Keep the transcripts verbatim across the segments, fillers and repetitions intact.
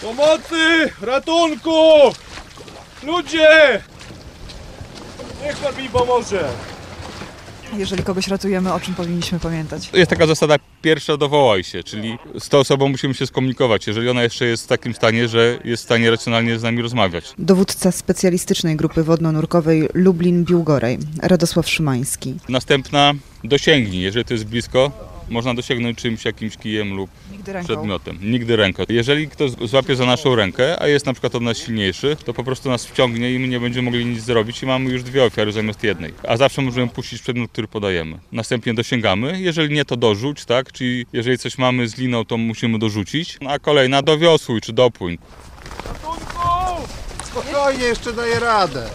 Pomocy! Ratunku! Ludzie! Niech pan mi pomoże! Jeżeli kogoś ratujemy, o czym powinniśmy pamiętać? Jest taka zasada pierwsza, dowołaj się, czyli z tą osobą musimy się skomunikować, jeżeli ona jeszcze jest w takim stanie, że jest w stanie racjonalnie z nami rozmawiać. Dowódca specjalistycznej grupy wodno-nurkowej Lublin-Biłgoraj, Radosław Szymański. Następna, dosięgnij, jeżeli to jest blisko, można dosięgnąć czymś, jakimś kijem lub Nigdy ręką. przedmiotem. Nigdy ręką. Jeżeli ktoś złapie za naszą rękę, a jest na przykład od nas silniejszy, to po prostu nas wciągnie i my nie będziemy mogli nic zrobić i mamy już dwie ofiary zamiast jednej. A zawsze możemy puścić przedmiot, który podajemy. Następnie dosięgamy, jeżeli nie, to dorzuć, tak? Czyli jeżeli coś mamy z liną, to musimy dorzucić. A kolejna, dowiosłuj czy dopłyń. Ratunku! Spokojnie, jeszcze daję radę.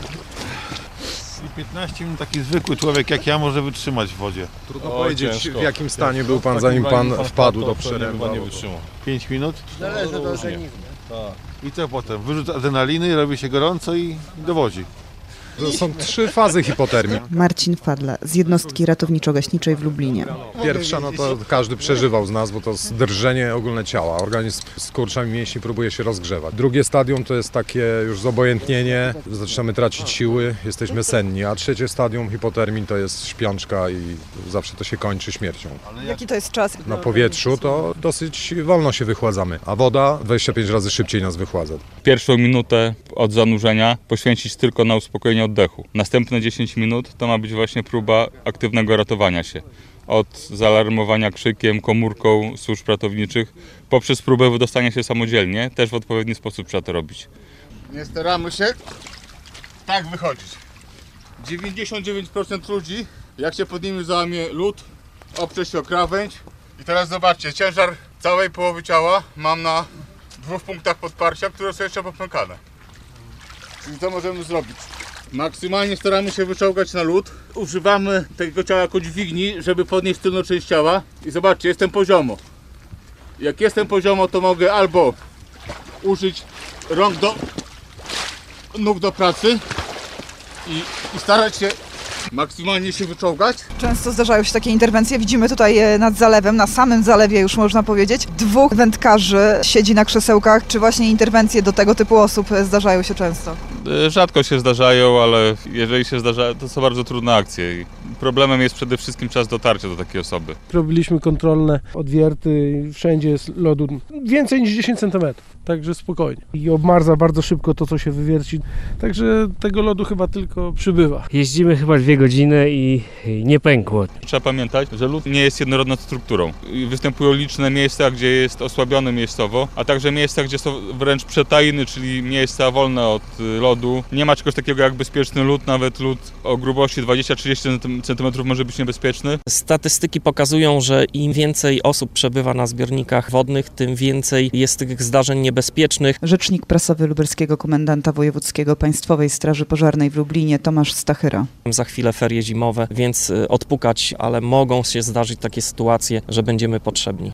I piętnaście minut taki zwykły człowiek jak ja może wytrzymać w wodzie. Trudno O, powiedzieć, ciężko. w jakim stanie Jak był w pan, takim zanim pan razie wpadł do to przerębu. chyba nie wytrzymał. pięć minut? Zależy do organizmu. I co potem? Wyrzut adrenaliny, robi się gorąco i, i dowodzi. To są trzy fazy hipotermii. Marcin Fadla z jednostki ratowniczo-gaśniczej w Lublinie. Pierwsza, no to każdy przeżywał z nas, bo to jest drżenie ogólne ciała. Organizm z kurczami mięśni próbuje się rozgrzewać. Drugie stadium to jest takie już zobojętnienie, zaczynamy tracić siły, jesteśmy senni. A trzecie stadium hipotermii to jest śpiączka i zawsze to się kończy śmiercią. Jaki to jest czas? Na powietrzu to dosyć wolno się wychładzamy, a woda dwadzieścia pięć razy szybciej nas wychładza. Pierwszą minutę od zanurzenia poświęcić tylko na uspokojenie oddechu. Następne dziesięć minut to ma być właśnie próba aktywnego ratowania się. Od zaalarmowania krzykiem, komórką służb ratowniczych, poprzez próbę wydostania się samodzielnie, też w odpowiedni sposób trzeba to robić. Nie staramy się tak wychodzić. dziewięćdziesiąt dziewięć procent ludzi, jak się pod nimi załamie lód, oprze się o krawędź. I teraz zobaczcie, ciężar całej połowy ciała mam na dwóch punktach podparcia, które są jeszcze popękane. Czyli co możemy zrobić? Maksymalnie staramy się wyczołgać na lód. Używamy tego ciała jako dźwigni, żeby podnieść tylną część ciała. I zobaczcie, jestem poziomo. Jak jestem poziomo, to mogę albo użyć rąk do nóg do pracy i, i starać się maksymalnie się wyczołgać. Często zdarzają się takie interwencje. Widzimy tutaj e, nad zalewem, na samym zalewie już można powiedzieć, dwóch wędkarzy siedzi na krzesełkach. Czy właśnie interwencje do tego typu osób e, zdarzają się często? Rzadko się zdarzają, ale jeżeli się zdarzają, to są bardzo trudne akcje. I problemem jest przede wszystkim czas dotarcia do takiej osoby. Robiliśmy kontrolne odwierty, wszędzie jest lodu więcej niż dziesięć centymetrów, także spokojnie. I obmarza bardzo szybko to, co się wywierci, także tego lodu chyba tylko przybywa. Jeździmy chyba dwie godziny i nie pękło. Trzeba pamiętać, że lód nie jest jednorodną strukturą. Występują liczne miejsca, gdzie jest osłabiony miejscowo, a także miejsca, gdzie są wręcz przetajny, czyli miejsca wolne od lodu. Nie ma czegoś takiego jak bezpieczny lód, nawet lód o grubości dwadzieścia trzydzieści centymetrów może być niebezpieczny. Statystyki pokazują, że im więcej osób przebywa na zbiornikach wodnych, tym więcej jest tych zdarzeń niebezpiecznych. Rzecznik prasowy lubelskiego komendanta wojewódzkiego Państwowej Straży Pożarnej w Lublinie Tomasz Stachyra. Za chwilę ferie zimowe, więc odpukać, ale mogą się zdarzyć takie sytuacje, że będziemy potrzebni.